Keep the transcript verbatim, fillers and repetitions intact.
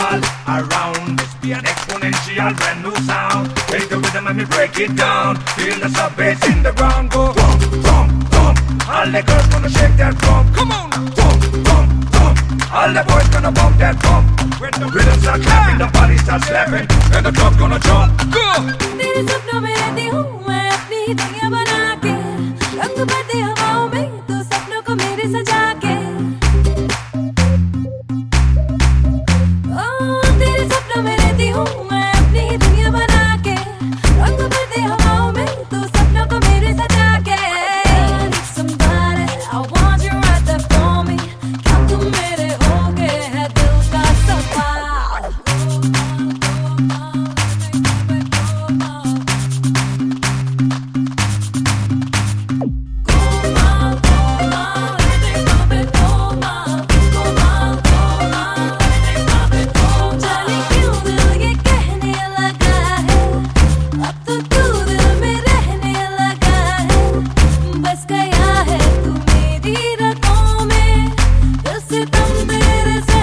all around. This be an exponential brand new sound. Take the rhythm and me break it down. Feel the sub bass in the ground. Go thump, thump, thump. All the girls gonna shake that drum. Come on now. Thump, thump, thump. All the boys gonna bump that drum. When the rhythms are clapping, the body starts slapping, and the club gonna jump. Go. तेरे सपनों में रहती हूँ मैं अपनी दुनिया बना के, रंग भरती हवाओं में तू सपनों को मेरे सजा के। ओ तेरे सपनों में रहती हूँ मैं अपनी दुनिया बना के, रंग भरती हवाओं में तू सपनों को मेरे सजा के। I need somebody, I want you right there for me, क्या तुम मेरे होगे है दिल का सवाल। बस गया है तू मेरी रगों में, दिल से तुम तेरे से